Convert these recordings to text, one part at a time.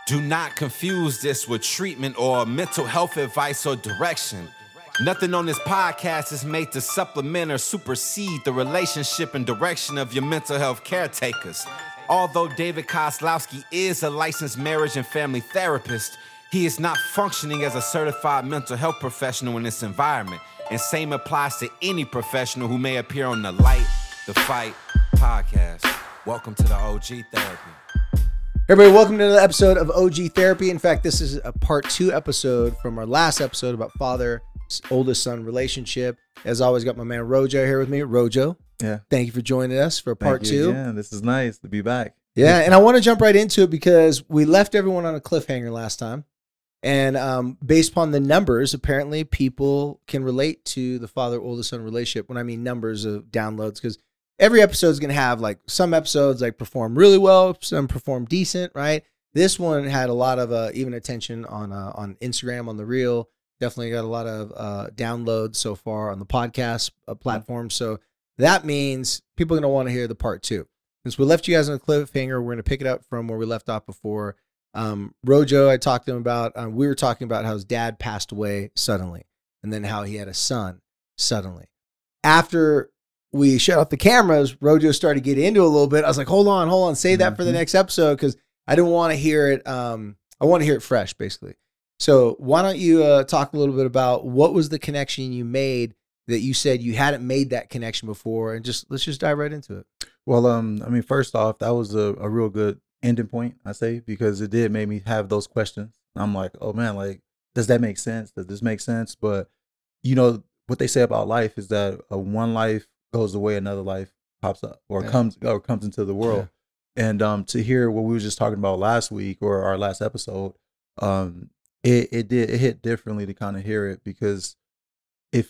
Do not confuse this with treatment or mental health advice or direction. Nothing on this podcast is made to supplement or supersede the relationship and direction of your mental health caretakers. Although David Kozlowski is a licensed marriage and family therapist, he is not functioning as a certified mental health professional in this environment. And same applies to any professional who may appear on the Light the Fight podcast. Welcome to the OG Therapy. Everybody, welcome to another episode of OG Therapy. In fact, this is a part 2 episode from our last episode about father, oldest son relationship. As always, got my man Rojo here with me. Rojo, yeah, thank you for joining us for part 2. Yeah, this is nice to be back. Yeah, and I want to jump right into it because we left everyone on a cliffhanger last time. And based upon the numbers, apparently people can relate to the father-oldest son relationship. When I mean numbers of downloads, because every episode is going to have like some episodes like perform really well, some perform decent, right? This one had a lot of even attention on Instagram, on the reel. Definitely got a lot of downloads so far on the podcast platform. So that means people are going to want to hear the part 2. Since we left you guys on a cliffhanger, we're going to pick it up from where we left off before. Rojo, I talked to him about, we were talking about how his dad passed away suddenly and then how he had a son suddenly. After we shut off the cameras, Rojo started to get into it a little bit. I was like, hold on, save that for the next episode because I didn't want to hear it. I want to hear it fresh, basically. So why don't you talk a little bit about what was the connection you made that you said you hadn't made that connection before, and let's just dive right into it. Well, I mean, first off, that was a real good ending point, I say, because it did make me have those questions. I'm like, oh man, like, does that make sense? Does this make sense? But you know what they say about life is that one life goes away, another life pops up or comes into the world. Yeah. And to hear what we were just talking about last week or our last episode, it hit differently to kind of hear it because it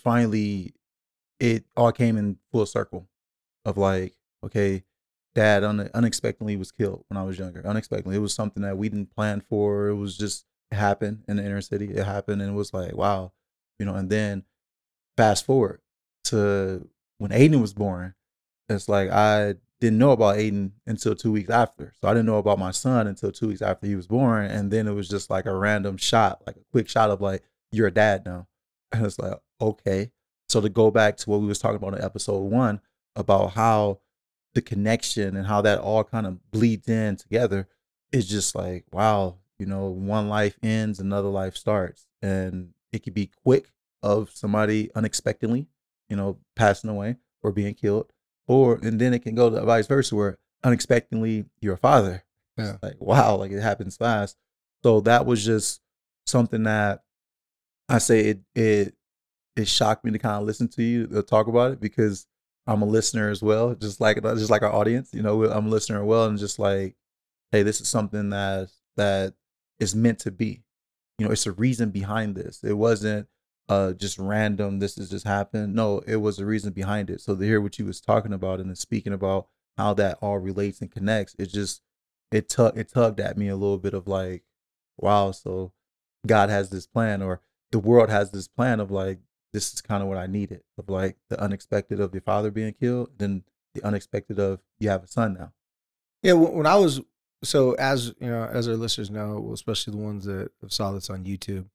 all came in full circle of like, okay, dad unexpectedly was killed when I was younger. Unexpectedly. It was something that we didn't plan for. It was just, it happened in the inner city. It happened and it was like, wow, and then fast forward to when Aiden was born. It's like I didn't know about Aiden until 2 weeks after. So I didn't know about my son until 2 weeks after he was born. And then it was just like a random shot, like a quick shot of like, you're a dad now. And it's like, okay. So to go back to what we was talking about in episode 1 about how the connection and how that all kind of bleeds in together is just like, wow, one life ends, another life starts. And it could be quick of somebody unexpectedly, passing away or being killed. And then it can go to vice versa where unexpectedly you're a father. Yeah. It's like, wow, like it happens fast. So that was just something that I say it shocked me to kind of listen to you talk about it because I'm a listener as well, just like our audience, I'm a listener as well, and just like, hey, this is something that is meant to be. It's a reason behind this. It wasn't just random. This has just happened. No, it was a reason behind it. So to hear what you was talking about and then speaking about how that all relates and connects, it tugged at me a little bit of like, wow. So God has this plan, or the world has this plan of like, this is kind of what I needed, of like the unexpected of your father being killed, then the unexpected of you have a son now. Yeah, when I was, so as as our listeners know, especially the ones that have saw this on YouTube,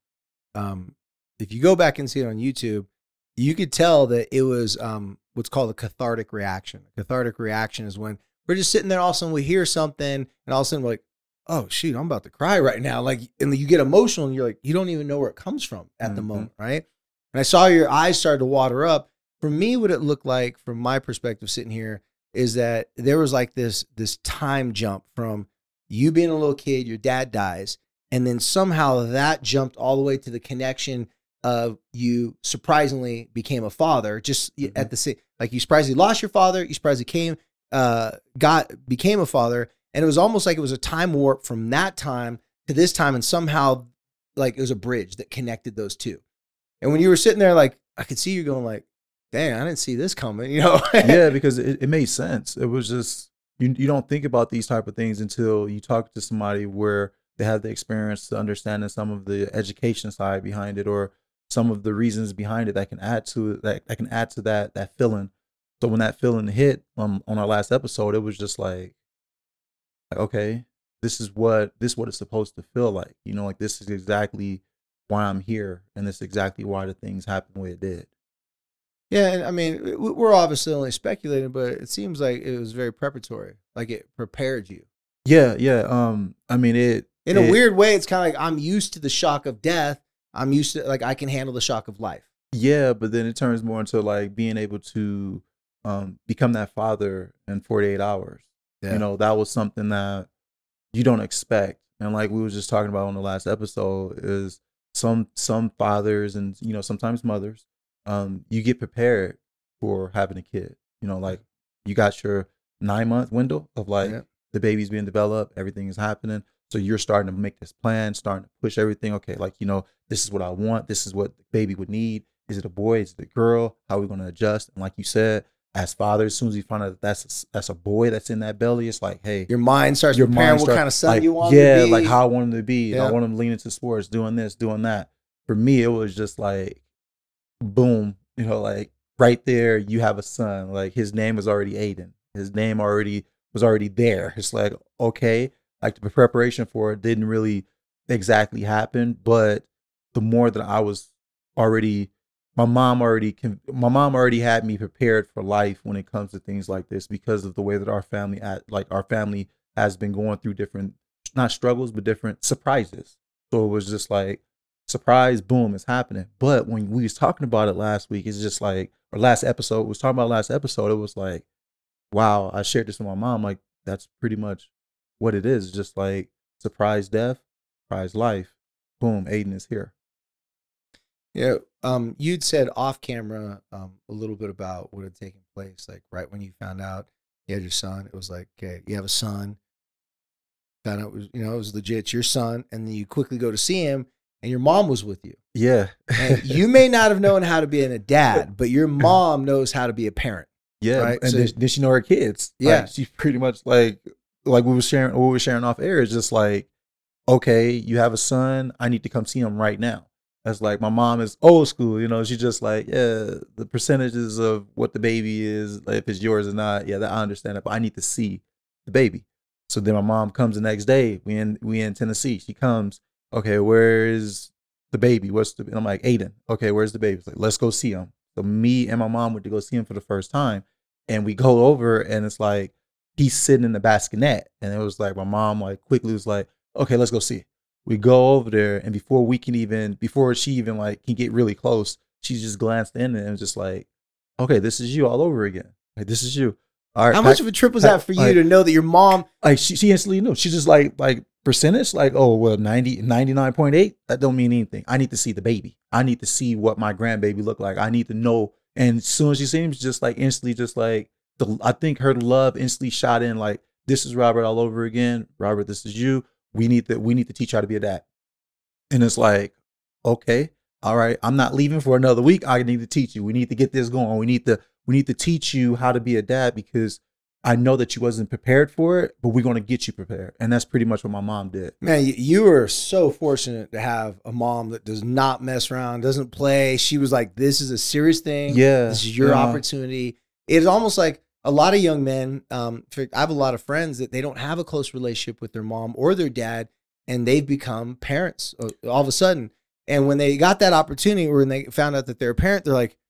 if you go back and see it on YouTube, you could tell that it was what's called a cathartic reaction. A cathartic reaction is when we're just sitting there, all of a sudden we hear something, and all of a sudden we're like, oh shoot, I'm about to cry right now. Like, and you get emotional, and you're like, you don't even know where it comes from at the moment, right? And I saw your eyes started to water up. For me, what it looked like from my perspective sitting here is that there was like this time jump from you being a little kid, your dad dies, and then somehow that jumped all the way to the connection of you surprisingly became a father. Just at the same, like you surprisingly lost your father, you surprisingly became a father, and it was almost like it was a time warp from that time to this time, and somehow like it was a bridge that connected those two. And when you were sitting there, like, I could see you going like, dang, I didn't see this coming, Yeah, because it made sense. It was just, you don't think about these type of things until you talk to somebody where they have the experience to understanding some of the education side behind it, or some of the reasons behind it that can add to it, that can add to that feeling. So when that feeling hit on our last episode, it was just like, okay, this is what it's supposed to feel like. You know, like this is exactly why I'm here, and this is exactly why the things happened the way it did. Yeah, and I mean, we're obviously only speculating, but it seems like it was very preparatory. Like it prepared you. Yeah, yeah. I mean, In a weird way, it's kind of like I'm used to the shock of death. I'm used to like I can handle the shock of life. Yeah, but then it turns more into like being able to become that father in 48 hours. Yeah. You know, that was something that you don't expect. And like we was just talking about on the last episode, is some fathers and, you know, sometimes mothers, you get prepared for having a kid. You know, like you got your 9-month window of like the baby's being developed, everything is happening. So you're starting to make this plan, starting to push everything. Okay, like, you know, this is what I want. This is what the baby would need. Is it a boy? Is it a girl? How are we going to adjust? And like you said, as fathers, as soon as you find out that that's a boy that's in that belly, it's like, hey, your mind starts preparing what kind of son like, you want him to be. like how I want him to be. Yeah. I want him to lean into sports, doing this, doing that. For me, it was just like, boom, you know, like right there, you have a son. Like his name was already Aiden. His name was already there. It's like, okay, like the preparation for it didn't really exactly happen, but the more that I was already, my mom already had me prepared for life when it comes to things like this, because of the way that our family has been going through different, not struggles, but different surprises. So it was just like, surprise, boom, it's happening. But when we was talking about it last week, it's just like, or last episode, we was talking about last episode, it was like, wow, I shared this with my mom, like that's pretty much what it is. Just like surprise death, surprise life, boom, Aiden is here. Yeah. You'd said off camera a little bit about what had taken place, like right when you found out you had your son. It was like, okay, you have a son. Found out it was legit, it's your son, and then you quickly go to see him, and your mom was with you. Yeah. And you may not have known how to be a dad, but your mom knows how to be a parent. Yeah, right? And So- then she know her kids. Yeah. Like, she's pretty much like we were sharing off air. It's just like, okay, you have a son. I need to come see him right now. That's like, my mom is old school. You know, she's just like, yeah, the percentages of what the baby is, like, if it's yours or not. Yeah, that I understand it, but I need to see the baby. So then my mom comes the next day. We in Tennessee. She comes. Okay, where is the baby? And I'm like, Aiden. Okay, where's the baby? It's like, let's go see him. So me and my mom went to go see him for the first time, and we go over, and it's like he's sitting in the bassinet, and it was like my mom like quickly was like, okay, let's go see. We go over there, and before she even like can get really close, she just glanced in and was just like, okay, this is you all over again. Like, this is you. All right. How much of a trip was that for you to know that your mom? Like she instantly knew. She just like percentage, like, oh well, 99.8. That don't mean anything. I need to see the baby. I need to see what my grandbaby look like. I need to know. And as soon as she seems just like instantly, just like I think her love instantly shot in. Like, this is Robert all over again. Robert, this is you. We need to teach you how to be a dad. And it's like, okay, all right. I'm not leaving for another week. I need to teach you. We need to get this going. We need to teach you how to be a dad, because I know that you wasn't prepared for it, but we're going to get you prepared. And that's pretty much what my mom did. Man, you were so fortunate to have a mom that does not mess around, doesn't play. She was like, this is a serious thing. Yeah. This is your opportunity. It's almost like a lot of young men, I have a lot of friends that they don't have a close relationship with their mom or their dad, and they've become parents all of a sudden. And when they got that opportunity, or when they found out that they're a parent, they're like,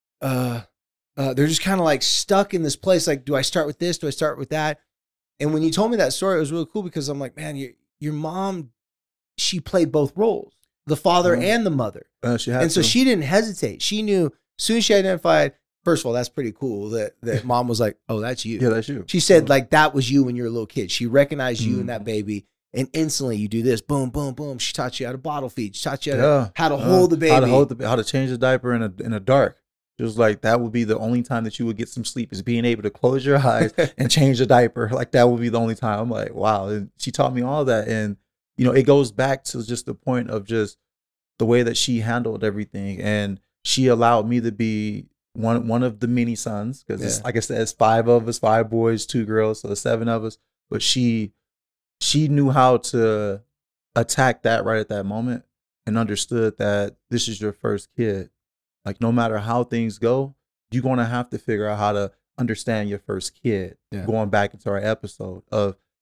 they're just kind of like stuck in this place. Like, do I start with this? Do I start with that? And when you told me that story, it was really cool, because I'm like, man, your mom, she played both roles, the father and the mother. So she didn't hesitate. She knew as soon as she identified, first of all, that's pretty cool that mom was like, oh, that's you. Yeah, that's you. She said like, that was you when you were a little kid. She recognized you and that baby. And instantly you do this, boom, boom, boom. She taught you how to bottle feed. She taught you how to hold the baby. How to change the diaper in a dark. It was like, that would be the only time that you would get some sleep, is being able to close your eyes and change the diaper. Like, that would be the only time. I'm like, wow. And she taught me all that. And, you know, it goes back to just the point of just the way that she handled everything. And she allowed me to be one of the many sons, because it's, like I said, it's 5 of us, 5 boys, 2 girls, so there's 7 of us. But she knew how to attack that right at that moment, and understood that this is your first kid. Like, no matter how things go, you're going to have to figure out how to understand your first kid. Yeah. Going back into our episode of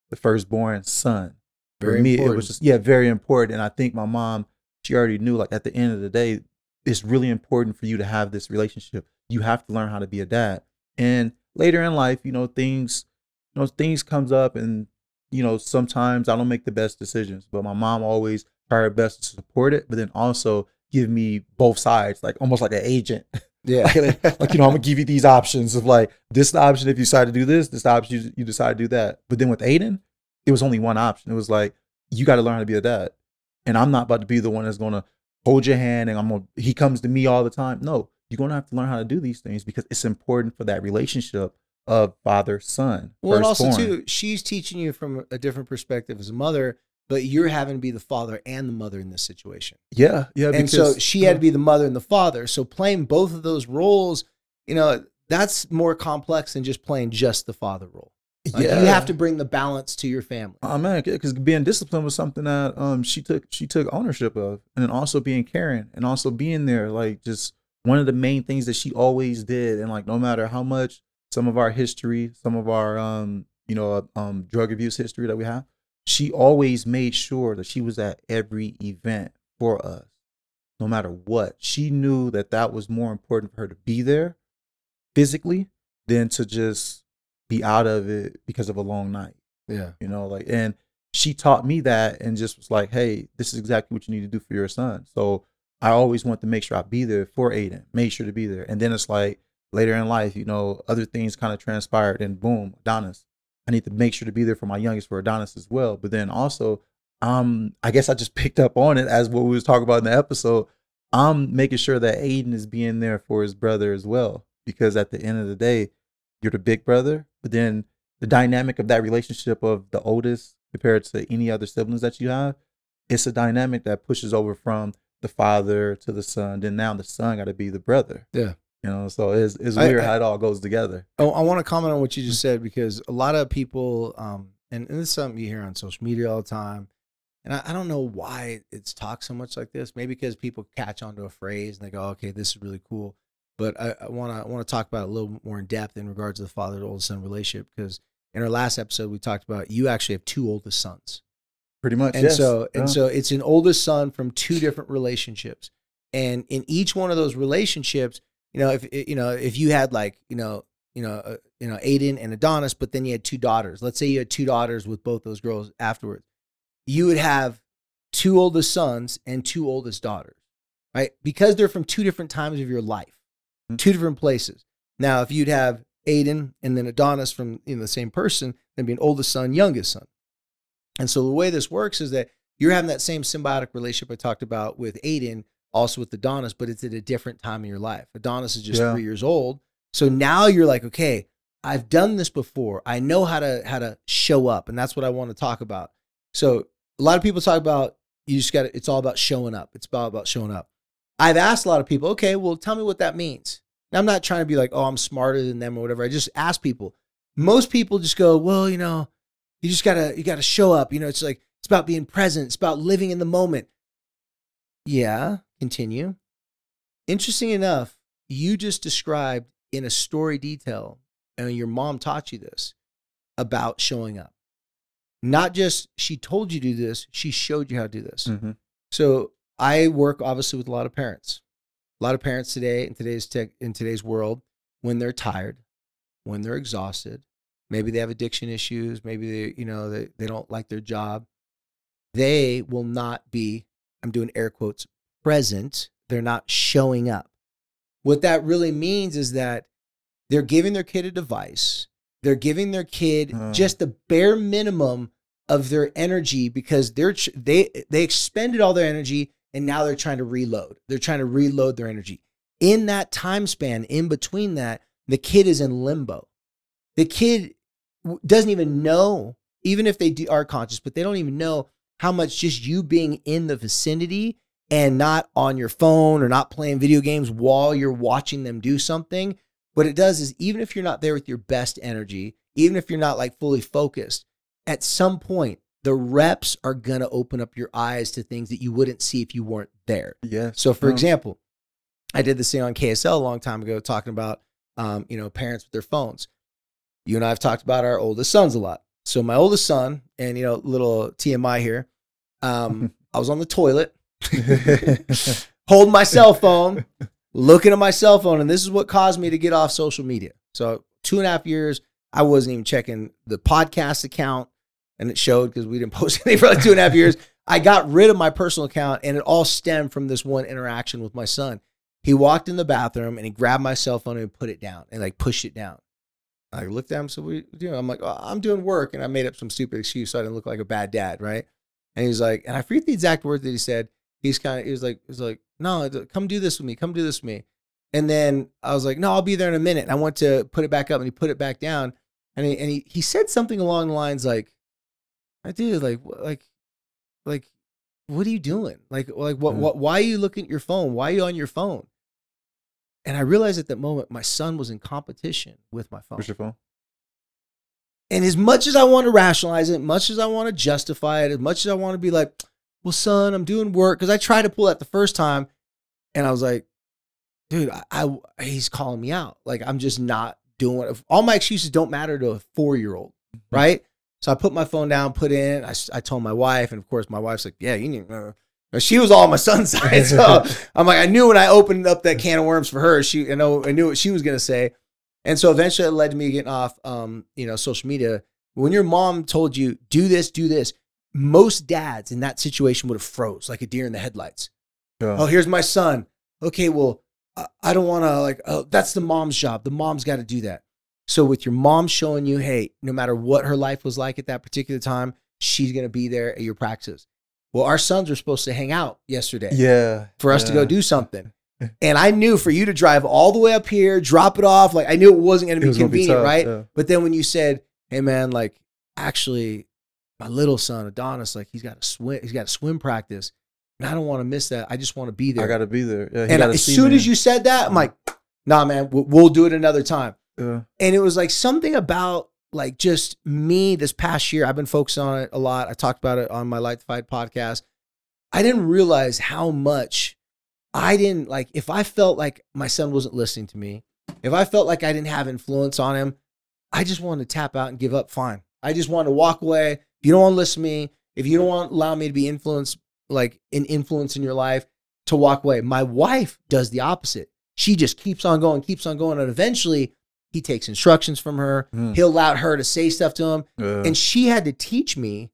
the firstborn son. For Very me, important. it was just very important. And I think my mom, she already knew, like, at the end of the day, it's really important for you to have this relationship. You have to learn how to be a dad. And later in life, things comes up, and sometimes I don't make the best decisions, but my mom always tried her best to support it, but then also give me both sides, like almost like an agent. Yeah. like, I'm gonna give you these options of, like, this option if you decide to do this option you decide to do that. But then with Aiden, it was only one option. It was like, you got to learn how to be a dad, and I'm not about to be the one that's gonna hold your hand and he comes to me all the time. No, you're gonna have to learn how to do these things because it's important for that relationship of father son. Well, and also firstborn. too, she's teaching you from a different perspective as a mother, but you're having to be the father and the mother in this situation. Yeah. And so she had to be the mother and the father. So playing both of those roles, that's more complex than just playing just the father role. Like, you have to bring the balance to your family. Oh man, because being disciplined was something that she took ownership of, and then also being caring and also being there. Like, just one of the main things that she always did, and like, no matter how much some of our history, some of our drug abuse history that we have, she always made sure that she was at every event for us, no matter what. She knew that was more important for her to be there physically than to just be out of it because of a long night. Yeah. And she taught me that and just was like, hey, this is exactly what you need to do for your son. So I always want to make sure I be there for Aiden, make sure to be there. And then it's like later in life, other things kind of transpired, and boom, Adonis. I need to make sure to be there for my youngest, for Adonis as well. But then also, I guess I just picked up on it as what we was talking about in the episode. I'm making sure that Aiden is being there for his brother as well, because at the end of the day, you're the big brother, but then the dynamic of that relationship of the oldest compared to any other siblings that you have, it's a dynamic that pushes over from the father to the son. Then now the son got to be the brother. Yeah. So it's weird how it all goes together. I want to comment on what you just said, because a lot of people, and this is something you hear on social media all the time, and I don't know why it's talked so much like this. Maybe because people catch onto a phrase and they go, okay, this is really cool. But I want to talk about it a little more in depth in regards to the father to oldest son relationship, because in our last episode we talked about you actually have two oldest sons, pretty much. And so it's an oldest son from two different relationships, and in each one of those relationships, if you had like Aiden and Adonis, but then you had two daughters. Let's say you had two daughters with both those girls afterwards, you would have two oldest sons and two oldest daughters, right? Because they're from two different times of your life. Two different places. Now, if you'd have Aiden and then Adonis from the same person, then be an oldest son, youngest son. And so the way this works is that you're having that same symbiotic relationship I talked about with Aiden, also with Adonis, but it's at a different time in your life. Adonis is just 3 years old. So now you're like, okay, I've done this before. I know how to show up. And that's what I want to talk about. So a lot of people talk about, it's all about showing up. It's all about showing up. I've asked a lot of people, okay, well, tell me what that means. Now, I'm not trying to be like, oh, I'm smarter than them or whatever. I just ask people. Most people just go, well, you just gotta show up. It's like, it's about being present. It's about living in the moment. Yeah, continue. Interesting enough, you just described in a story detail, and your mom taught you this, about showing up. Not just she told you to do this, she showed you how to do this. Mm-hmm. So I work obviously with a lot of parents. A lot of parents today in today's world, when they're tired, when they're exhausted, maybe they have addiction issues, maybe they don't like their job, they will not be, I'm doing air quotes, present. They're not showing up. What that really means is that they're giving their kid a device. They're giving their kid just the bare minimum of their energy, because they expended all their energy, and now they're trying to reload. They're trying to reload their energy. In that time span, in between that, the kid is in limbo. The kid doesn't even know, even if they are conscious, but they don't even know how much just you being in the vicinity and not on your phone or not playing video games while you're watching them do something. What it does is, even if you're not there with your best energy, even if you're not like fully focused, at some point, the reps are going to open up your eyes to things that you wouldn't see if you weren't there. Yeah. So for example, I did this thing on KSL a long time ago, talking about, parents with their phones. You and I have talked about our oldest sons a lot. So my oldest son, and little TMI here, I was on the toilet, holding my cell phone, looking at my cell phone, and this is what caused me to get off social media. So 2.5 years, I wasn't even checking the podcast account, and it showed because we didn't post anything for like 2.5 years. I got rid of my personal account, and it all stemmed from this one interaction with my son. He walked in the bathroom, and he grabbed my cell phone and put it down and like pushed it down. I looked at him, so what are you doing? I'm like, oh, I'm doing work, and I made up some stupid excuse so I didn't look like a bad dad, right? And he's like, and I forget the exact words that he said. He was like, no, come do this with me. Come do this with me. And then I was like, no, I'll be there in a minute. And I went to put it back up, and he put it back down. And he said something along the lines like, dude, like, what are you doing? Like, what, why are you looking at your phone? Why are you on your phone? And I realized at that moment, my son was in competition with my phone. Where's your phone? And as much as I want to rationalize it, as much as I want to justify it, as much as I want to be like, well, son, I'm doing work. Because I tried to pull that the first time. And I was like, dude, he's calling me out. Like, I'm just not doing it. All my excuses don't matter to a 4-year-old, right? So I put my phone down, put in. I told my wife. And, of course, my wife's like, yeah, you need she was all on my son's side. So I'm like, I knew when I opened up that can of worms for her, I knew what she was going to say. And so eventually it led to me getting off, social media. When your mom told you, do this, most dads in that situation would have froze like a deer in the headlights. Yeah. Oh, here's my son. Okay, well, I don't want to that's the mom's job. The mom's got to do that. So with your mom showing you, hey, no matter what her life was like at that particular time, she's going to be there at your practices. Well, our sons were supposed to hang out yesterday. Yeah. For us to go do something. And I knew for you to drive all the way up here, drop it off, like I knew it wasn't going to be convenient, right? Yeah. But then when you said, hey man, like actually my little son, Adonis, like he's got a swim practice. And I don't want to miss that. I just want to be there. I got to be there. Yeah, and as soon as you said that, I'm like, nah, man, we'll do it another time. Yeah. And it was like something about like just me this past year. I've been focusing on it a lot. I talked about it on my Light the Fight podcast. I didn't realize how much if I felt like my son wasn't listening to me, if I felt like I didn't have influence on him, I just wanted to tap out and give up. Fine. I just wanted to walk away. If you don't want to listen to me, if you don't want to allow me to be influenced, like an influence in your life, to walk away. My wife does the opposite. She just keeps on going. And eventually he takes instructions from her. He'll allow her to say stuff to him. And she had to teach me,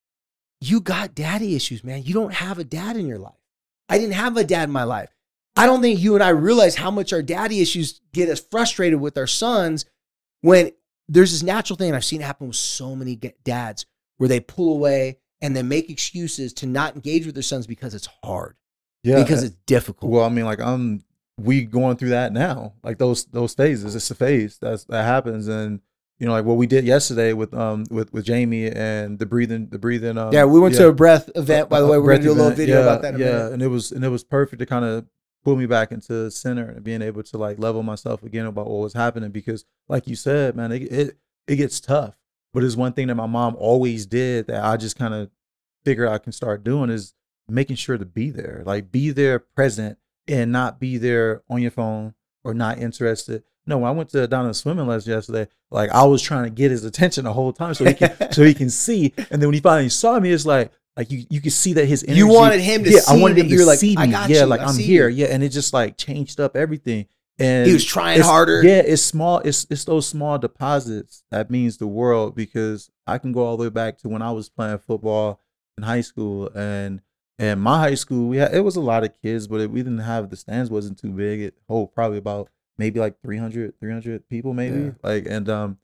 you got daddy issues, man. You don't have a dad in your life. I didn't have a dad in my life. I don't think you and I realize how much our daddy issues get us frustrated with our sons when there's this natural thing, and I've seen it happen with so many dads, where they pull away and they make excuses to not engage with their sons because it's hard. Yeah. Because it's difficult. Well, I mean, like we going through that now. Like those phases. It's a phase that happens. And like what we did yesterday with Jamie and the breathing. Yeah, we went to a breath event, by the way. We're gonna do a little video about that in a minute. And it was perfect to kind of pull me back into center and being able to like level myself again about what was happening, because like you said, man, it gets tough. But it's one thing that my mom always did that I just kind of figured I can start doing is making sure to be there, like be there present and not be there on your phone or not interested. No, when I went to Adonis swimming lesson yesterday, like I was trying to get his attention the whole time so he can see. And then when he finally saw me, it's like you could see that his energy. You wanted him to see. I wanted him to like, see me. I got yeah, you. like I'm here. Yeah, and it just like changed up everything. And he was trying harder. Yeah, it's small. It's those small deposits that means the world, because I can go all the way back to when I was playing football in high school, and my high school it was a lot of kids, but we didn't have, the stands wasn't too big. It hold probably about maybe like 300 people maybe. Yeah. Like, and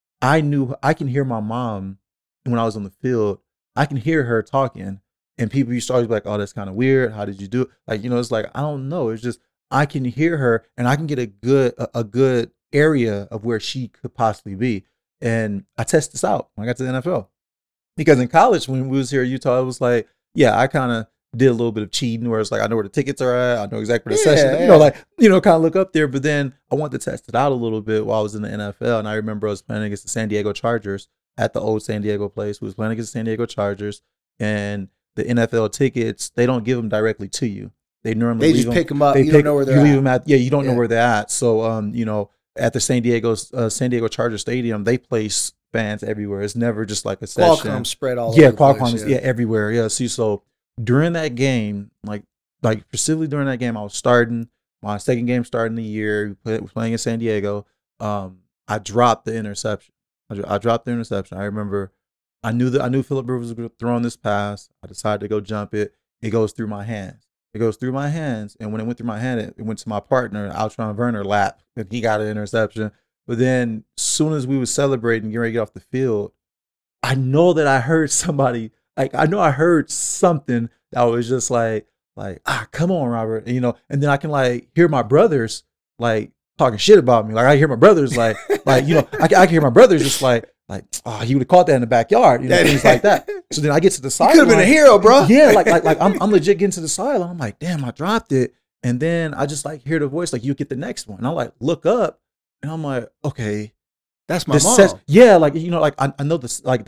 I can hear my mom when I was on the field. I can hear her talking, and people used to always be like, "Oh, that's kind of weird. How did you do it?" Like, it's like I don't know. It's just I can hear her, and I can get a good area of where she could possibly be. And I test this out when I got to the NFL, because in college when we was here at Utah, it was like, yeah, I kind of did a little bit of cheating, where it's like I know where the tickets are at, I know exactly where the session, kind of look up there. But then I wanted to test it out a little bit while I was in the NFL, and I remember I was playing against the San Diego Chargers at the old San Diego place. We was playing against the San Diego Chargers, and the NFL tickets, they don't give them directly to you. They normally just pick them up. You don't know where they're at. You don't know where they're at. So at the San Diego Charger Stadium, they place fans everywhere. It's never just like a session. Qualcomm spread all Yeah, over the Qualcomm place, is everywhere. Yeah. See, so during that game, like specifically during that game, I was starting my second game starting the year. We was playing in San Diego. I dropped the interception. I dropped the interception. I remember I knew Phillip Rivers was throwing this pass. I decided to go jump it. It goes through my hands. And when it went through my hand, it went to my partner, Altron Werner, lap, and he got an interception. But then, as soon as we were celebrating, getting ready to get off the field, I know that I heard somebody, I heard something that was just like, come on, Robert, and then I can hear my brothers talking shit about me. I hear my brothers I can hear my brothers just oh, he would have caught that in the backyard, things like that. So then I get to the sideline. Could have been a hero, bro. Yeah, I'm legit getting to the sideline. I'm like, damn, I dropped it. And then I just hear the voice, you get the next one. And I look up and I'm like, okay. That's my mom. I know this, the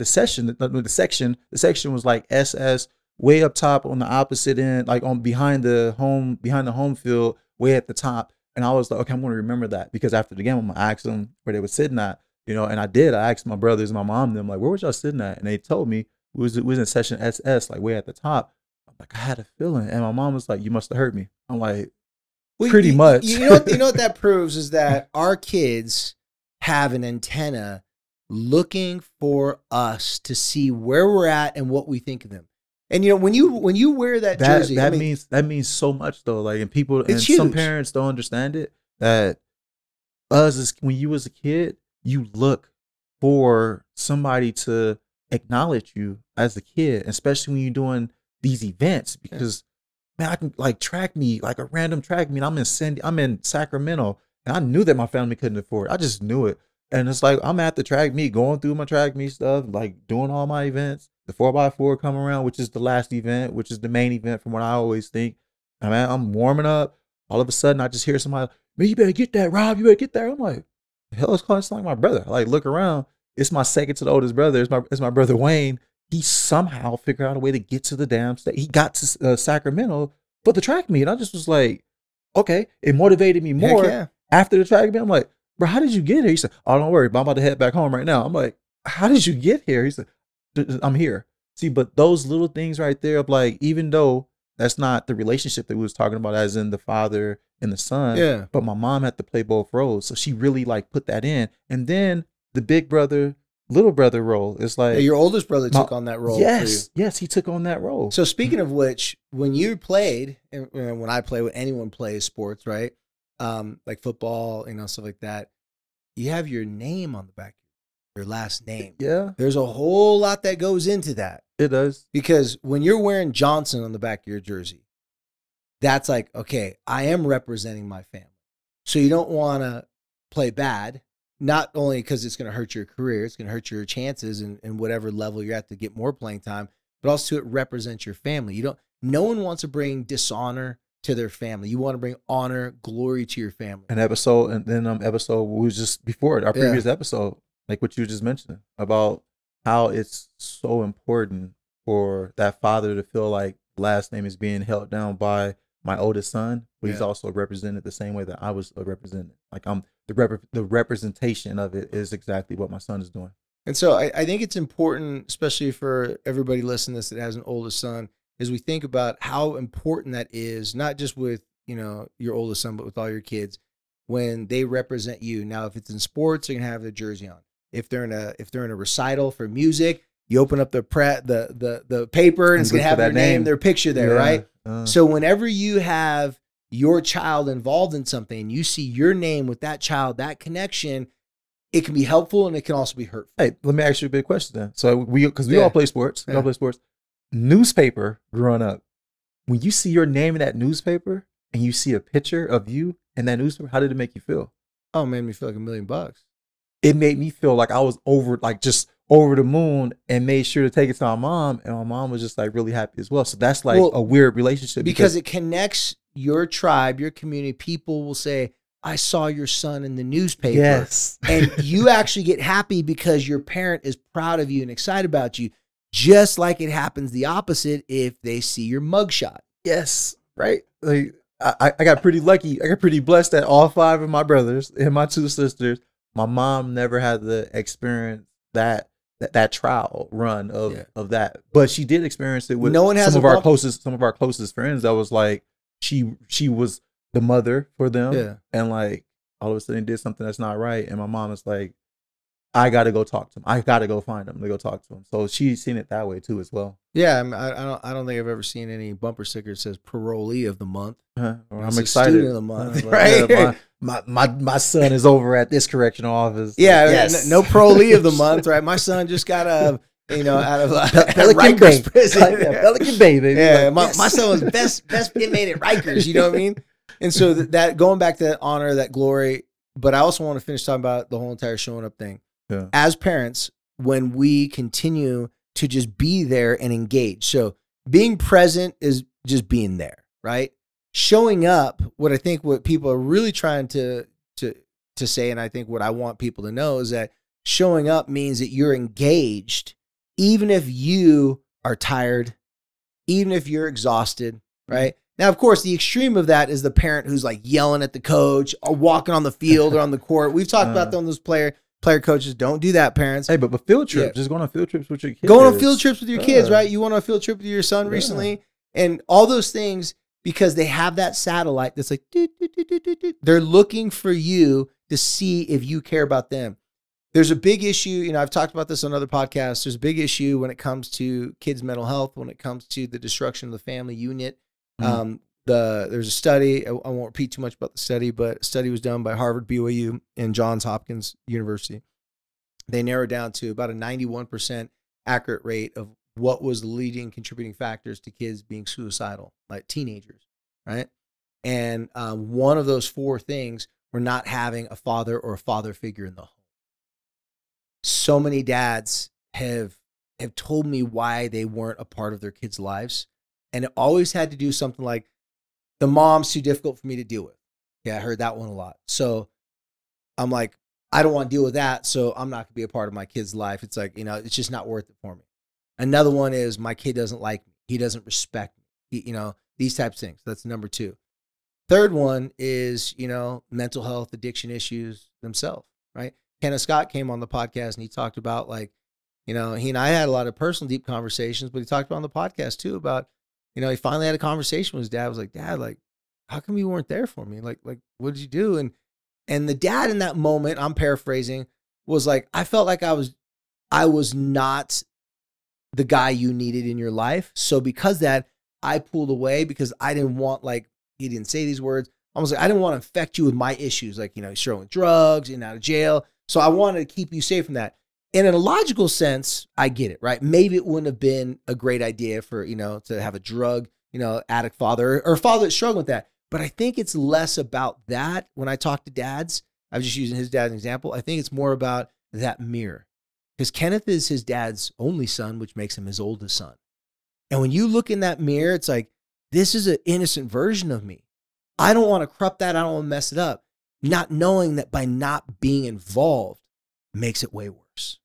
section was SS way up top on the opposite end, on behind the home field, way at the top. And I was like, okay, I'm going to remember that, because after the game, I'm going to ask them where they were sitting at, and I did. I asked my brothers and my mom, them, where was y'all sitting at? And they told me we was in section SS, way at the top. I'm like, I had a feeling. And my mom was like, you must have heard me. I'm like, pretty much. You know what that proves is that our kids have an antenna looking for us to see where we're at and what we think of them. And when you wear that jersey, that means so much though. And people, and huge. Some parents don't understand it, that when you was a kid, you look for somebody to acknowledge you as a kid, especially when you're doing these events, because man, I can track me, a random track meet. I'm in Sacramento, and I knew that my family couldn't afford it. I just knew it. And it's I'm at the track meet, going through my track meet stuff, doing all my events. The 4x4 come around, which is the last event, which is the main event from what I always think. And man, I'm warming up. All of a sudden, I just hear somebody, man, you better get that, Rob. You better get that. I'm like, the hell is calling? It's my brother. Look around. It's my second to the oldest brother. It's my brother Wayne. He somehow figured out a way to get to the damn state. He got to Sacramento for the track meet. And I just was like, okay. It motivated me more after the track meet. I'm like, bro, how did you get here? He said, oh, don't worry, but I'm about to head back home right now. I'm like, how did you get here? He said, I'm here. See, but those little things right there of even though that's not the relationship that we was talking about, as in the father and the son, but my mom had to play both roles. So she really put that in. And then the big brother, little brother role is your oldest brother took on that role. Yes, he took on that role. So speaking of which, when you played, and when I play, when anyone plays sports, right? Like football, stuff like that, you have your name on the back, your last name. Yeah. There's a whole lot that goes into that. It does. Because when you're wearing Johnson on the back of your jersey, that's okay, I am representing my family. So you don't want to play bad, not only because it's going to hurt your career, it's going to hurt your chances in whatever level you're at to get more playing time, but also it represents your family. No one wants to bring dishonor to their family. You want to bring honor, glory to your family. An episode, and then episode was just before it, our previous episode, what you just mentioned about how it's so important for that father to feel like last name is being held down by my oldest son, but he's also represented the same way that I was represented. I'm the representation of it is exactly what my son is doing. And so I think it's important, especially for everybody listening to this that has an oldest son, is we think about how important that is, not just with your oldest son, but with all your kids, when they represent you. Now, if it's in sports, they're gonna have their jersey on. If they're in a recital for music, you open up the paper and it's gonna have their name, their picture there, right? So whenever you have your child involved in something, you see your name with that child, that connection, it can be helpful and it can also be hurtful. Hey, let me ask you a big question then. So we all play sports. We all play sports. Newspaper growing up, when you see your name in that newspaper and you see a picture of you in that newspaper, how did it make you feel? Oh, it made me feel like $1 million. It made me feel like I was just over the moon, and made sure to take it to my mom, and my mom was just really happy as well. So that's a weird relationship because it connects your tribe, your community. People will say, I saw your son in the newspaper. Yes. And you actually get happy because your parent is proud of you and excited about you. Just like it happens the opposite if they see your mugshot. Yes. Right. I got pretty lucky. I got pretty blessed that all 5 of my brothers and my 2 sisters, my mom never had to experience that trial run of that. But she did experience it with No one has some of our closest friends. That was like she was the mother for them. Yeah. And like all of a sudden did something that's not right. And my mom is like, I got to go talk to him. I got to go find him to go talk to him. So she's seen it that way too as well. Yeah, I don't think I've ever seen any bumper sticker that says parolee of the month. I'm It's excited. student of the month, Like, right? yeah, my son is over at this correctional office. Yeah, Yes. no parolee of the month, right? My son just got out of Pelican Rikers Bay. prison. Yeah, Pelican Bay, baby. Yeah, Like, my yes. son was best inmate at Rikers. You know what I mean? And so that going back to that honor, that glory. But I also want to finish talking about the whole entire showing up thing. Yeah. As parents, when we continue to just be there and engage. So being present is just being there, right? Showing up, what people are really trying to say, and I think what I want people to know is that showing up means that you're engaged, even if you are tired, even if you're exhausted, right? Now, of course, the extreme of that is the parent who's like yelling at the coach or walking on the field or on the court. We've talked about those player coaches. Don't do that, parents. Hey, but field trips, Yeah. just going on field trips with your kids. Going on field trips with your kids, Yeah. right? You went on a field trip with your son recently, and all those things, because they have that satellite that's like, doot, doot, doot, doot, doot, doot. They're looking for you to see if you care about them. There's a big issue, I've talked about this on other podcasts. There's a big issue when it comes to kids' mental health, when it comes to the destruction of the family unit. There's a study, I won't repeat too much about the study, but a study was done by Harvard, BYU, and Johns Hopkins University. They narrowed down to about a 91% accurate rate of what was the leading contributing factors to kids being suicidal, like teenagers, right? And one of those 4 things were not having a father or a father figure in the home. So many dads have told me why they weren't a part of their kids' lives. And it always had to do something like, the mom's too difficult for me to deal with. Yeah, I heard that one a lot. So I'm like, I don't want to deal with that, so I'm not going to be a part of my kid's life. It's like, it's just not worth it for me. Another one is my kid doesn't like me. He doesn't respect me. These types of things. That's number 2. Third one is, mental health, addiction issues themselves, right? Kenneth Scott came on the podcast and he talked about like, he and I had a lot of personal deep conversations, but he talked about on the podcast too about, he finally had a conversation with his dad. I was like, Dad, like, how come you weren't there for me? Like, what did you do? And the dad in that moment, I'm paraphrasing, was like, I felt like I was not the guy you needed in your life. So because that, I pulled away because I didn't want, like, he didn't say these words. I was like, I didn't want to infect you with my issues. Like, he's struggling with drugs, in and out of jail. So I wanted to keep you safe from that. And in a logical sense, I get it, right? Maybe it wouldn't have been a great idea for, to have a drug, addict father or a father that's struggling with that. But I think it's less about that. When I talk to dads, I was just using his dad as an example. I think it's more about that mirror. Because Kenneth is his dad's only son, which makes him his oldest son. And when you look in that mirror, it's like, this is an innocent version of me. I don't want to corrupt that. I don't want to mess it up. Not knowing that by not being involved makes it way worse.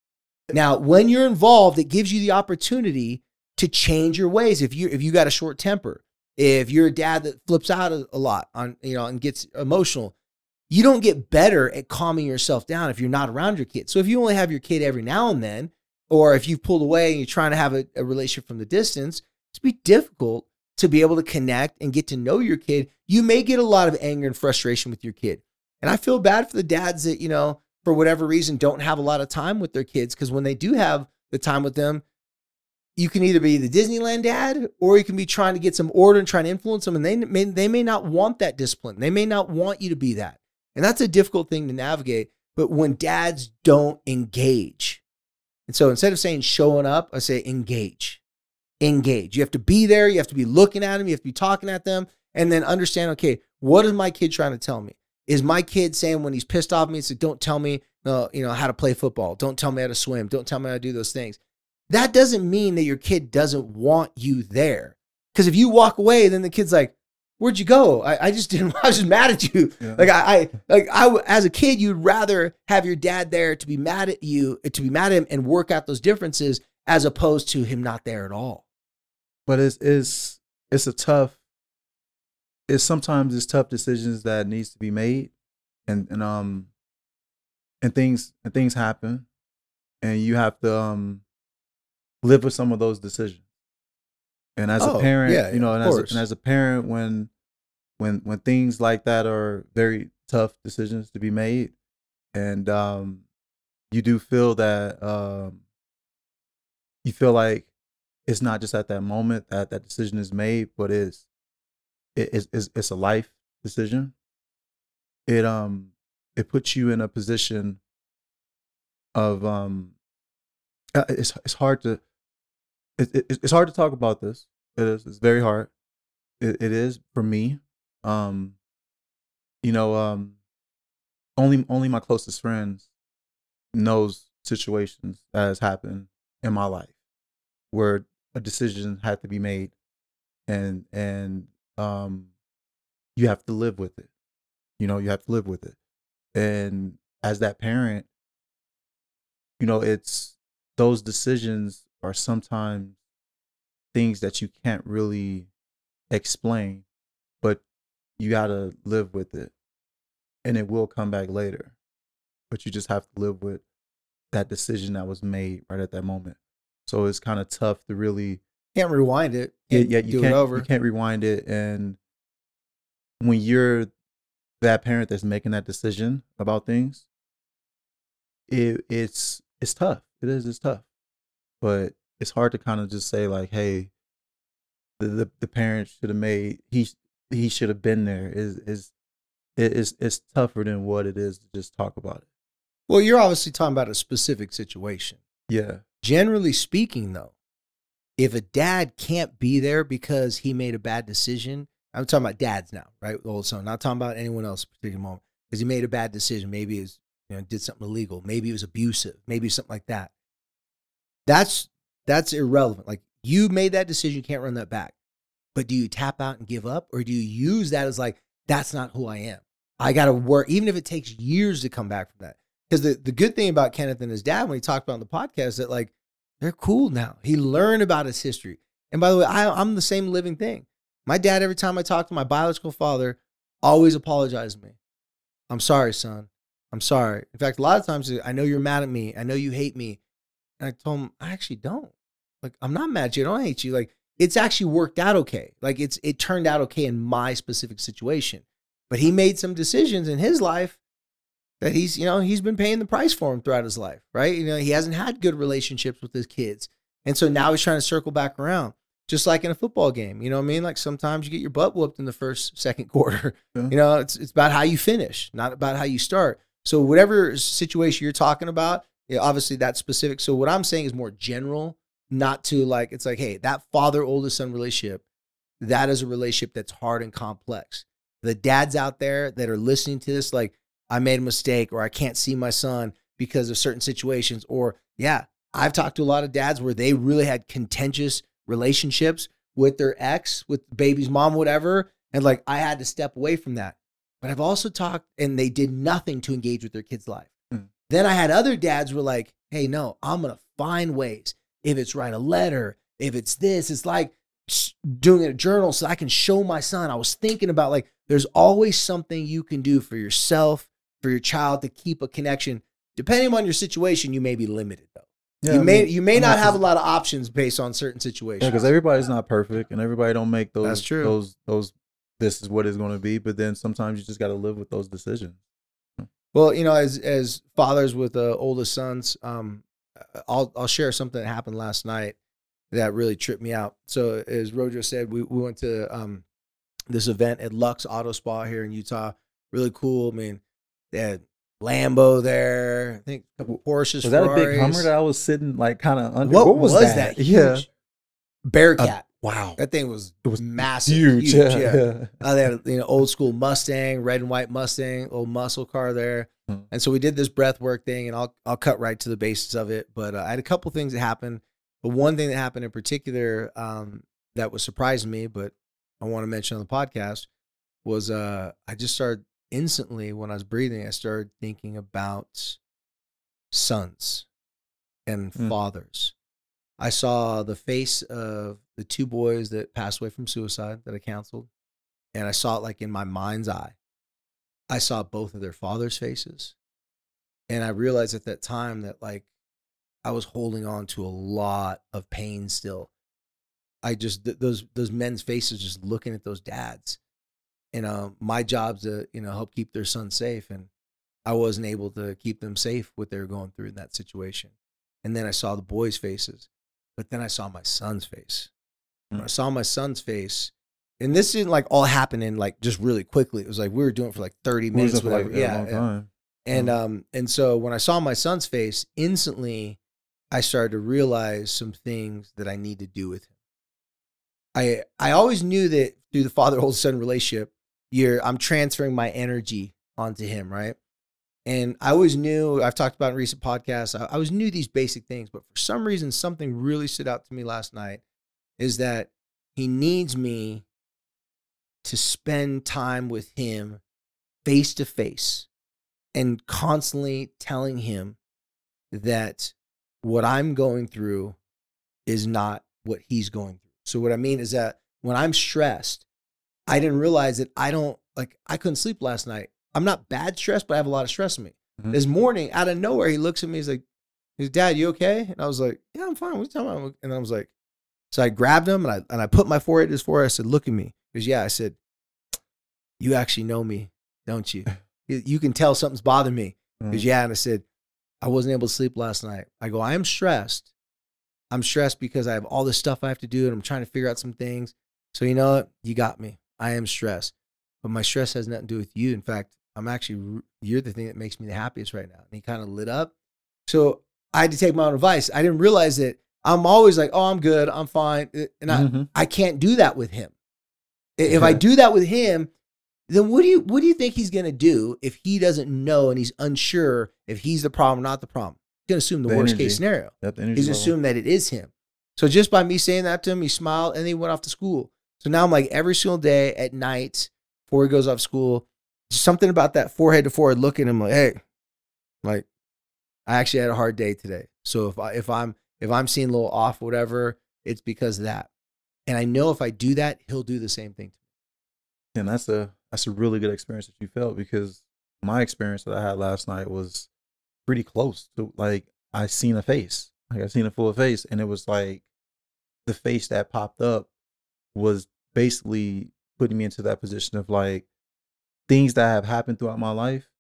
Now, when you're involved, it gives you the opportunity to change your ways. If you got a short temper, if you're a dad that flips out a lot on, and gets emotional, you don't get better at calming yourself down if you're not around your kid. So if you only have your kid every now and then, or if you've pulled away and you're trying to have a relationship from the distance, it's be difficult to be able to connect and get to know your kid. You may get a lot of anger and frustration with your kid. And I feel bad for the dads that, for whatever reason, don't have a lot of time with their kids. Because when they do have the time with them, you can either be the Disneyland dad, or you can be trying to get some order and trying to influence them. And they may not want that discipline. They may not want you to be that. And that's a difficult thing to navigate. But when dads don't engage, and so instead of saying showing up, I say engage. Engage. You have to be there. You have to be looking at them. You have to be talking at them. And then understand, okay, what is my kid trying to tell me? Is my kid saying when he's pissed off at me, it's like, don't tell me how to play football. Don't tell me how to swim. Don't tell me how to do those things. That doesn't mean that your kid doesn't want you there. Because if you walk away, then the kid's like, where'd you go? I was just mad at you. Yeah. I as a kid, you'd rather have your dad there to be mad at you, to be mad at him and work out those differences, as opposed to him not there at all. But it's a tough it's sometimes it's tough decisions that needs to be made, and things happen, and you have to live with some of those decisions. And as a Oh, parent, yeah, you know, of and course. as a parent, when things like that are very tough decisions to be made, and you do feel that you feel like it's not just at that moment that that decision is made, but it's a life decision. It it puts you in a position of it's hard to it's hard to talk about this. It is. It's very hard. It is for me. Um, you know, only my closest friends knows situations that has happened in my life where a decision had to be made, and um, you have to live with it. You know, you have to live with it. And as that parent, you know, it's those decisions are sometimes things that you can't really explain, but you got to live with it, and it will come back later. But you just have to live with that decision that was made right at that moment. So it's kind of tough to really Can't rewind it. yeah, Can't yeah, do it you over. can't rewind it. And when you're that parent that's making that decision about things, it's tough. It's tough. But it's hard to kind of just say like, hey, the parent should have made he should have been there. It's tougher than what it is to just talk about it. Well, you're obviously talking about a specific situation. Yeah. Generally speaking, though, if a dad can't be there because he made a bad decision, I'm talking about dads now, right? The old son, not talking about anyone else at a particular moment, because he made a bad decision. Maybe he did something illegal. Maybe he was abusive. Maybe something like that. That's irrelevant. Like, you made that decision, you can't run that back. But do you tap out and give up, or do you use that as like, that's not who I am? I got to work, even if it takes years to come back from that. Because the good thing about Kenneth and his dad, when he talked about on the podcast, is that like, they're cool now. He learned about his history. And by the way, I'm the same living thing. My dad, every time I talk to my biological father, always apologized to me. I'm sorry, son. I'm sorry. In fact, a lot of times, I know you're mad at me. I know you hate me. And I told him, I actually don't. Like, I'm not mad at you. I don't hate you. Like, it's actually worked out okay. Like, it turned out okay in my specific situation. But he made some decisions in his life that he's been paying the price for him throughout his life, right? He hasn't had good relationships with his kids. And so now he's trying to circle back around, just like in a football game. You know what I mean? Like, sometimes you get your butt whooped in the second quarter. Yeah. It's about how you finish, not about how you start. So whatever situation you're talking about, obviously that's specific. So what I'm saying is more general, not to like, it's like, hey, that father oldest son relationship, that is a relationship that's hard and complex. The dads out there that are listening to this, like, I made a mistake, or I can't see my son because of certain situations. Or, yeah, I've talked to a lot of dads where they really had contentious relationships with their ex, with the baby's mom, whatever. And like, I had to step away from that. But I've also talked, and they did nothing to engage with their kid's life. Then I had other dads who were like, hey, no, I'm going to find ways. If it's write a letter, if it's this, it's like doing a journal so I can show my son. I was thinking about, like, there's always something you can do for yourself, for your child, to keep a connection. Depending on your situation, you may be limited, though. Yeah, you may not have a lot of options based on certain situations. Yeah, because everybody's not perfect, and everybody don't make those. That's true. Those. This is what it's going to be, but then sometimes you just got to live with those decisions. Well, as fathers with oldest sons, I'll share something that happened last night that really tripped me out. So as Rojo said, we went to this event at Lux Auto Spa here in Utah. Really cool. I mean, they had Lambo there. I think a couple Porsches. Was that Ferraris. a big Hummer that I was sitting like kind of under? What was that? Yeah. Huge Bearcat. Wow. That thing was It was massive. huge. Yeah. They had old school Mustang, red and white Mustang, old muscle car there. And so we did this breath work thing, and I'll cut right to the basis of it. But I had a couple things that happened. But one thing that happened in particular that was surprising me, but I want to mention on the podcast, was I just started instantly, when I was breathing, I started thinking about sons and fathers. I saw the face of the two boys that passed away from suicide that I counseled. and I saw it like in my mind's eye. I saw both of their fathers' faces. And I realized at that time that like I was holding on to a lot of pain still. I just, those men's faces, just looking at those dads. And my job's to, help keep their son safe. And I wasn't able to keep them safe what they were going through in that situation. And then I saw the boys' faces, but then I saw my son's face. When I saw my son's face, and this didn't like all happen in like just really quickly. It was like we were doing it for like 30 minutes, whatever. Yeah. And so when I saw my son's face, instantly I started to realize some things that I need to do with him. I always knew that through the father-oldest-son relationship, I'm transferring my energy onto him, right? And I always knew, I've talked about in recent podcasts, I always knew these basic things, but for some reason, something really stood out to me last night is that he needs me to spend time with him face to face and constantly telling him that what I'm going through is not what he's going through. So what I mean is that when I'm stressed, I didn't realize that I couldn't sleep last night. I'm not bad stressed, but I have a lot of stress in me. Mm-hmm. This morning, out of nowhere, he looks at me, he's like, Dad, you okay? And I was like, yeah, I'm fine. What are you talking about? And I was like, so I grabbed him and I put my forehead to his forehead. I said, look at me. He goes, yeah. I said, you actually know me, don't you? You can tell something's bothering me. He goes, yeah. And I said, I wasn't able to sleep last night. I go, I am stressed. I'm stressed because I have all this stuff I have to do and I'm trying to figure out some things. So you know what? You got me. I am stressed. But my stress has nothing to do with you. In fact, you're the thing that makes me the happiest right now. And he kind of lit up. So I had to take my own advice. I didn't realize that I'm always like, oh, I'm good. I'm fine. And I can't do that with him. If I do that with him, then what do you think he's going to do if he doesn't know and he's unsure if he's the problem or not the problem? He's going to assume the worst case scenario. He's assumed that it is him. So just by me saying that to him, he smiled and then he went off to school. So now I'm like every single day at night before he goes off school, something about that forehead to forehead look at him like, hey, like I actually had a hard day today. So if I'm seeing a little off, whatever, it's because of that. And I know if I do that, he'll do the same thing to me. And that's a really good experience that you felt, because my experience that I had last night was pretty close to, like, I seen a face. Like I seen a full face, and it was like the face that popped up was basically putting me into that position of like things that have happened throughout my life.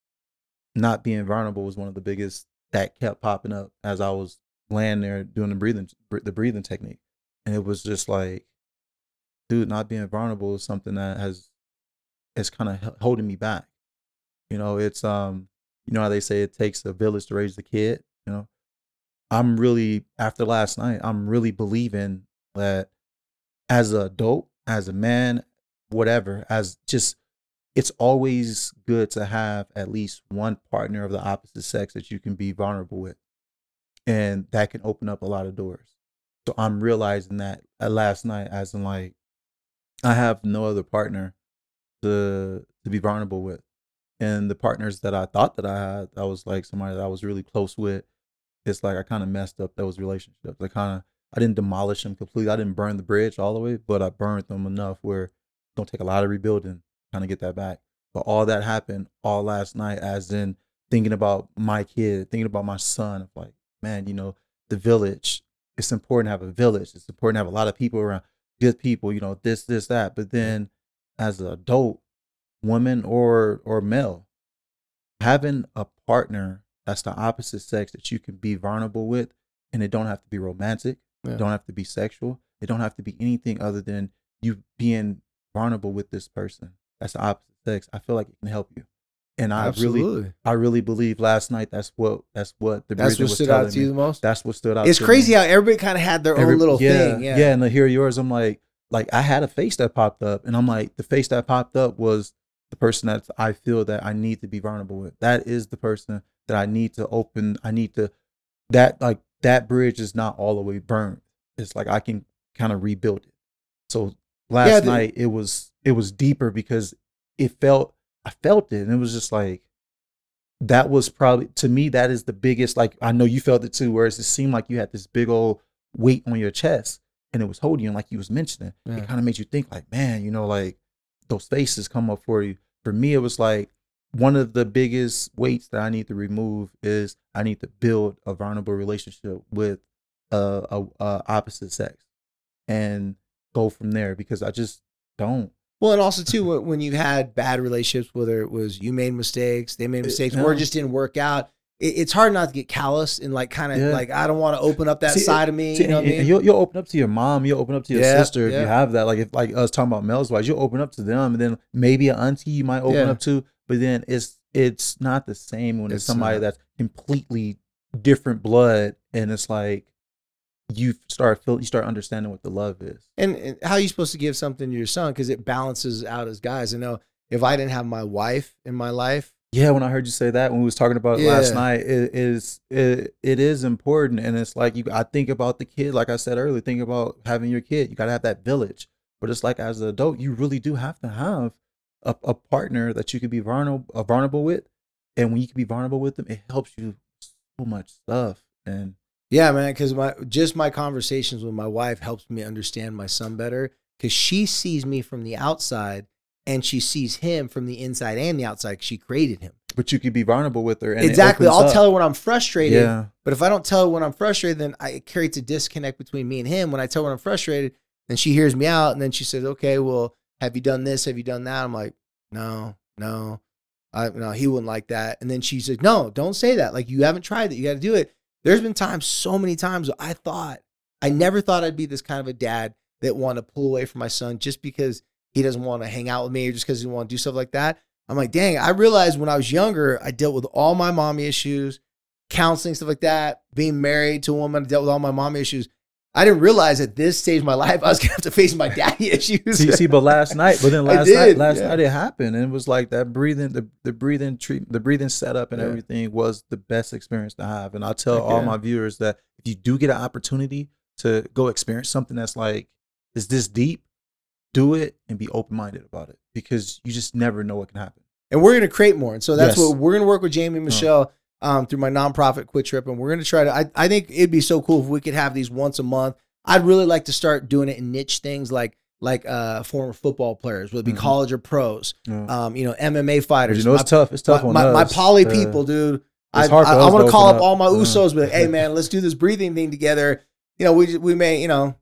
Not being vulnerable was one of the biggest that kept popping up as I was laying there doing the breathing technique. And it was just like, dude, not being vulnerable is something that is kind of holding me back. You know, it's you know how they say it takes a village to raise the kid. You know, I'm really, after last night, I'm really believing that as an adult, as a man, whatever, it's always good to have at least one partner of the opposite sex that you can be vulnerable with. And that can open up a lot of doors. So I'm realizing that last night, as in like, I have no other partner to be vulnerable with. And the partners that I thought that I had, I was like somebody that I was really close with. It's like I kind of messed up those relationships. I didn't demolish them completely. I didn't burn the bridge all the way, but I burned them enough where it's gonna take a lot of rebuilding kind of get that back. But all that happened all last night, as in thinking about my kid, thinking about my son, of like, man, you know, the village, it's important to have a village. It's important to have a lot of people around, good people, you know, this, that. But then as an adult, woman or male, having a partner that's the opposite sex that you can be vulnerable with, and it don't have to be romantic, it don't have to be sexual, it don't have to be anything other than you being vulnerable with this person that's the opposite sex. I feel like it can help you. And I really believe last night that's what the breathing was stood out to you the most. That's what stood out. It's crazy how everybody kind of had their own little thing. Yeah. And to hear yours, I'm like I had a face that popped up, and I'm like, the face that popped up was the person that I feel that I need to be vulnerable with. That is the person that I need to open. That bridge is not all the way burned. It's like I can kind of rebuild it. So last night it was deeper because I felt it, and it was just like, that was probably, to me, that is the biggest, like, I know you felt it too, whereas it seemed like you had this big old weight on your chest and it was holding you, and like you was mentioning, it kind of made you think like, man, you know, like those faces come up for you. For me, it was like one of the biggest weights that I need to remove is I need to build a vulnerable relationship with a opposite sex and go from there, because I just don't. Well, and also too, when you had bad relationships, whether it was you made mistakes, they made mistakes, or it just didn't work out, it's hard not to get callous and like kind of like, I don't want to open up that side of me. You know what I mean? You'll open up to your mom, you'll open up to your sister if you have that. Like if like us talking about males wise, you'll open up to them, and then maybe an auntie you might open up to, but then it's not the same when it's somebody that's completely different blood, and it's like you start understanding what the love is. And how are you supposed to give something to your son? Because it balances out as guys. I know if I didn't have my wife in my life. Yeah, when I heard you say that, when we was talking about it last night, it is important. And it's like, I think about the kid, like I said earlier, think about having your kid. You got to have that village. But it's like, as an adult, you really do have to have a partner that you could be vulnerable with. And when you can be vulnerable with them, it helps you so much stuff. And yeah, man, because my conversations with my wife helps me understand my son better, because she sees me from the outside and she sees him from the inside and the outside. She created him. But you could be vulnerable with her. And exactly. I'll tell her when I'm frustrated. Yeah. But if I don't tell her when I'm frustrated, then it creates a disconnect between me and him. When I tell her when I'm frustrated, then she hears me out, and then she says, okay, well, have you done this? Have you done that? I'm like, no, he wouldn't like that. And then she says, no, don't say that. Like, you haven't tried it. You got to do it. There's been times, so many times, I never thought I'd be this kind of a dad that want to pull away from my son just because he doesn't want to hang out with me or just because he doesn't want to do stuff like that. I'm like, dang, I realized when I was younger, I dealt with all my mommy issues, counseling, stuff like that, being married to a woman, I dealt with all my mommy issues. I didn't realize at this stage of my life, I was going to have to face my daddy issues. But last night it happened. And it was like that breathing, the breathing treatment, the breathing setup and everything was the best experience to have. And I'll tell all my viewers that if you do get an opportunity to go experience something that's like, is this deep, do it and be open-minded about it, because you just never know what can happen. And we're going to create more. And so that's what we're going to work with Jamie and Michelle through my nonprofit Quit Trip. And we're going to try to, I think it'd be so cool if we could have these once a month. I'd really like to start doing it in niche things like former football players, whether it be college or pros, MMA fighters. But it's tough. It's tough on us. My poly people, dude. I want to call up all my Usos, but hey, man, let's do this breathing thing together. We may,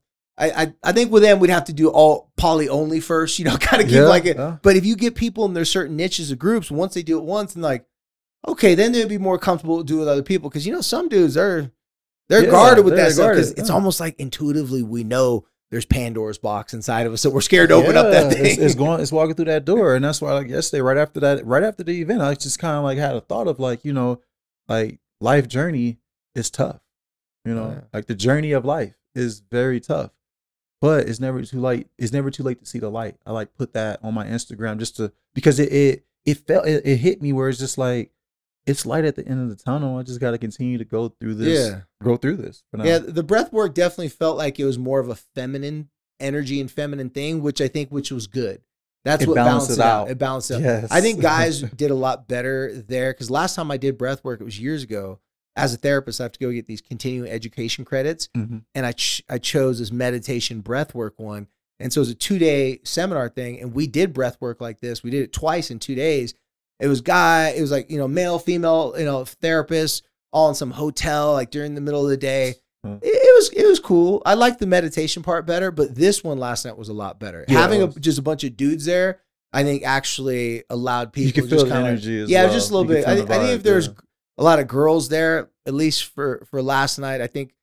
I think with them, we'd have to do all poly only first, kind of keep like it. Yeah. But if you get people in their certain niches of groups, once they do it once and like, okay, then they'd be more comfortable to do it with other people. Cause some dudes they're guarded with that stuff. Cause it's almost like intuitively we know there's Pandora's box inside of us. So we're scared to open up that thing. It's walking through that door. And that's why like yesterday, right after the event, I just kind of like had a thought of like, like life journey is tough. Like the journey of life is very tough. But it's never too late. It's never too late to see the light. I like put that on my Instagram because it hit me where it's just like, it's light at the end of the tunnel. I just got to continue to go through this. Yeah. Go through this. Yeah. The breath work definitely felt like it was more of a feminine energy and feminine thing, which was good. That's what balanced it out. It balanced it out. Yes. I think guys did a lot better there. Cause last time I did breath work, it was years ago. As a therapist, I have to go get these continuing education credits. Mm-hmm. And I chose this meditation breath work one. And so it was a 2-day seminar thing. And we did breath work like this. We did it twice in 2 days. It was like, male, female, therapists all in some hotel, like during the middle of the day. Mm-hmm. It was cool. I liked the meditation part better, but this one last night was a lot of having just a bunch of dudes there, I think actually allowed people to feel the energy as well. Yeah, just a little bit. I think if there's a lot of girls there, at least for last night,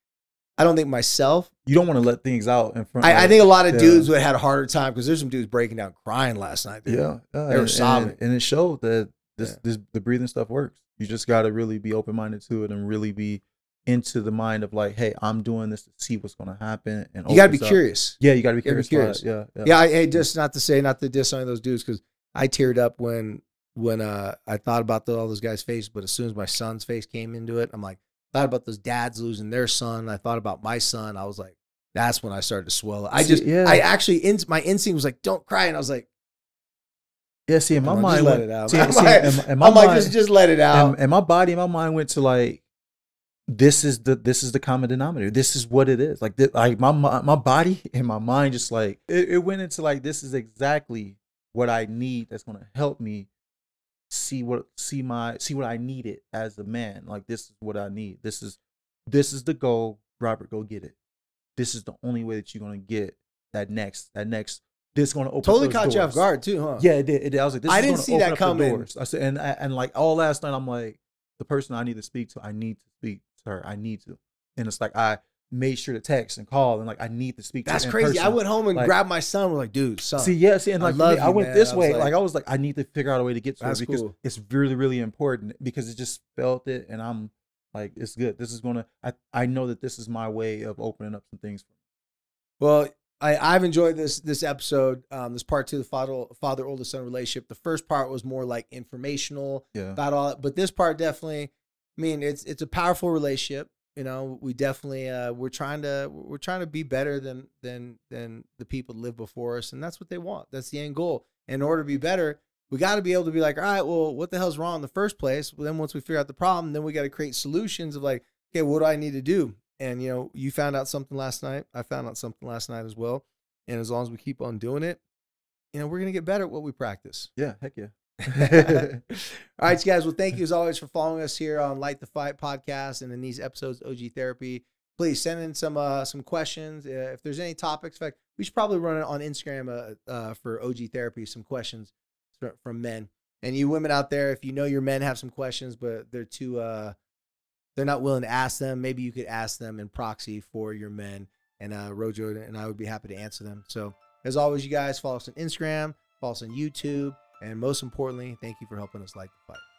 I don't think myself. You don't want to let things out in front. I think a lot of dudes would have had a harder time because there's some dudes breaking down crying last night. Dude. Yeah. They were sobbing. And it showed that the breathing stuff works. You just got to really be open-minded to it and really be into the mind of like, hey, I'm doing this to see what's going to happen. And you got to be curious. Yeah, you got to be curious. Yeah. Just not to diss any of those dudes, because I teared up when I thought about all those guys' faces, but as soon as my son's face came into it, I'm like, thought about those dads losing their son. I thought about my son. I was like, that's when I started to swell. My instinct was like, don't cry. And I was like, yeah, see, in my mind, just let it out. I'm like, just let it out. And my body, my mind went to like, this is the common denominator. This is what it is. Like my body and my mind just like, it went into like, this is exactly what I need that's going to help me see what I needed as a man. Like, this is what I need. This is the goal. Robert, go get it. This is the only way that you're going to get that next. This is going to open Totally those caught doors. you off guard too, huh? Yeah, it did. I was like, this I is didn't gonna see open that up the coming. doors. I said, and like all last night, I'm like, the person I need to speak to, I need to speak to her. I need to. And it's like, I made sure to text and call, and like, I need to speak to her. That's in crazy. person. I went home and Like, grabbed my son. We're like, dude, son. and like, love I you, went man. this I was way. like- I was like, I need to figure out a way to get to her That's because cool. it's really, really important, because it just felt it. And I'm like, it's good. This is I know that this is my way of opening up some things. Well, I've enjoyed this episode. This part 2, the father oldest son relationship. The first part was more like informational about all, but this part definitely. I mean, it's a powerful relationship. You know, we definitely we're trying to be better than the people that live before us, and that's what they want. That's the end goal. In order to be better, we got to be able to be like, all right, well, what the hell's wrong in the first place? Well, then once we figure out the problem, then we got to create solutions of like, okay, what do I need to do? And, you know, you found out something last night. I found out something last night as well. And as long as we keep on doing it, you know, we're going to get better at what we practice. Yeah, heck yeah. All right, guys. Well, thank you as always for following us here on Light the Fight podcast and in these episodes, OG Therapy. Please send in some questions. If there's any topics, in fact, we should probably run it on Instagram for OG Therapy, some questions from men. And you women out there, if you know your men have some questions, but they're not willing to ask them, maybe you could ask them in proxy for your men, and Rojo and I would be happy to answer them. So as always, you guys follow us on Instagram, follow us on YouTube, and most importantly, thank you for helping us light the fight.